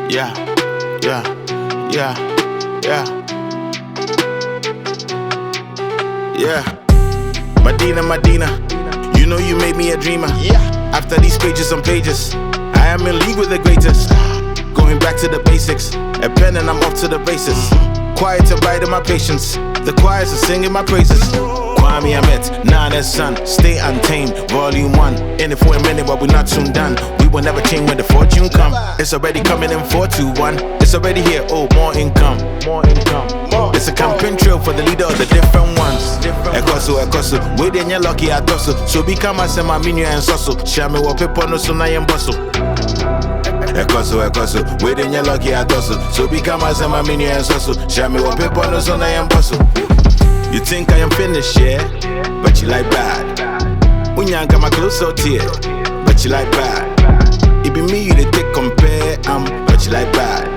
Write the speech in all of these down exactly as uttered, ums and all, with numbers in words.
Yeah, yeah, yeah, yeah, yeah. Medina, Medina, you know you made me a dreamer. Yeah. After these pages and pages, I am in league with the greatest. Going back to the basics, a pen and I'm off to the races. Quiet to bide in my patience, the choirs are singing my praises. Kwame Ahmed, Nana's son, stay untamed, volume one. In it for a minute, but we're not soon done. We will never change when the fortune come. It's already coming in four two one. It's already here, oh, more income. More income. It's a campaign trail for the leader of the different ones. Ekoso, Ekoso, within your lucky atoso. So become a semi minu and soso. Shame wa people no so na yem bustle. Ekoso, Ekoso, within your lucky atoso. So become a semi minu and soso. Shame wa people no so na yem bustle. You think I am finished, yeah? But you like bad. Unyanka my clothes out here, but you like bad. It be me you the take compare, um, but you like bad.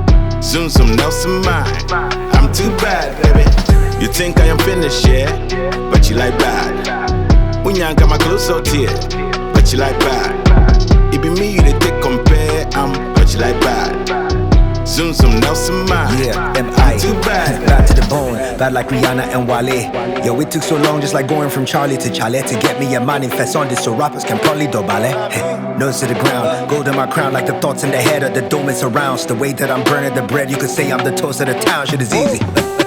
Zoom some Nelson mine, I'm too bad, baby. You think I am finished, yeah? But you like bad. Unyanka my clothes out here, but you like bad. It be me you the take compare, um, but you like bad. Zoom some Nelson mine. Yeah, M I Too bad. Bad to the bone, bad like Rihanna and Wale. Yo, it took so long, just like going from Charlie to Charlie, to get me a manifest on this so rappers can probably do ballet. Hey, nose to the ground, gold in my crown, like the thoughts in the head of the dome it surrounds. The way that I'm burning the bread, you could say I'm the toast of the town. Shit is easy.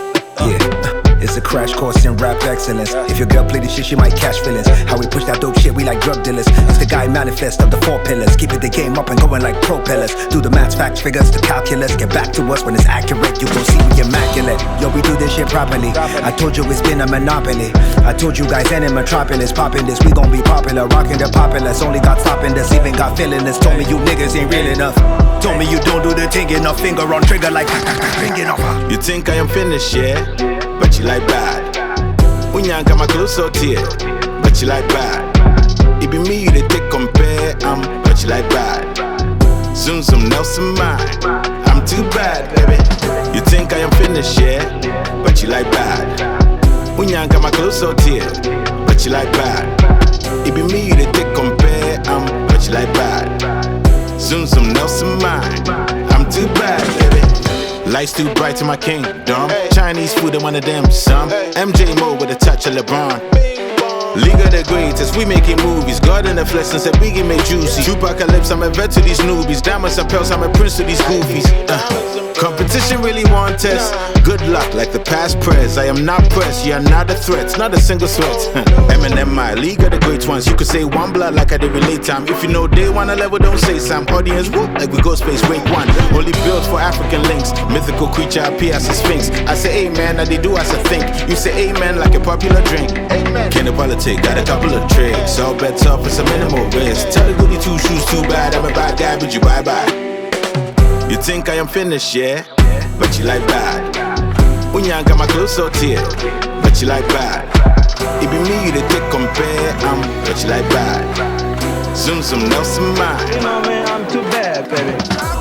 Yeah. It's a crash course in rap excellence. If your girl play this shit, she might catch feelings. How we push that dope shit, we like drug dealers. It's the guy manifest of the four pillars. Keeping the game up and going like propellers. Do the maths, facts, figures, the calculus. Get back to us when it's accurate. You gon' see we immaculate. Yo, we do this shit properly. I told you it's been a monopoly. I told you guys any metropolis popping this. We gon' be popular, rocking the populace. Only got stopping this, even got feeling this. Told me you niggas ain't real enough. Told me you don't do the thing enough. Finger on trigger like ringing off. You think I am finished, yeah? But you like bad. Unyanka my clothes out here, but you like bad. It be me you the take compare, um, but you like bad. Zoom some Nelson mine, I'm too bad, baby. You think I am finished, yeah? But you like bad. Unyanka my clothes out here, but you like bad. It be me you the take compare, um, but you like bad. Zoom some Nelson mine, I'm too bad, baby. Lights too bright in my kingdom. Chinese food in one of them, some M J Mo with a touch of LeBron. League of the greatest, we making movies. God in the flesh and said Biggie made juicy. Chupacalypse, I'm a vet to these newbies. Diamonds and pearls, I'm a prince to these goofies. uh, Competition really want test. Good luck like the past prayers. I am not pressed, you are not a threat. Not a single sweat. Eminem, my league of the great ones. You could say one blood like I did relate time. If you know day one a level, don't say some. Audience whoop like we go space rank one. Only built for African links. Mythical creature appear as a sphinx. I say amen, and they do as I think. You say amen like a popular drink. Amen. Can't politic, got a couple of tricks. All bets off, it's a minimal risk. Tell the goody two shoes too bad. I'm a bad guy, but you bye bye. You think I am finished, yeah? But you like bad. Unyanka my clothes out here, but you like bad. It be me you the take compare, um, but you like bad. Zoom some Nelson mine. You know, man, I'm too bad, baby.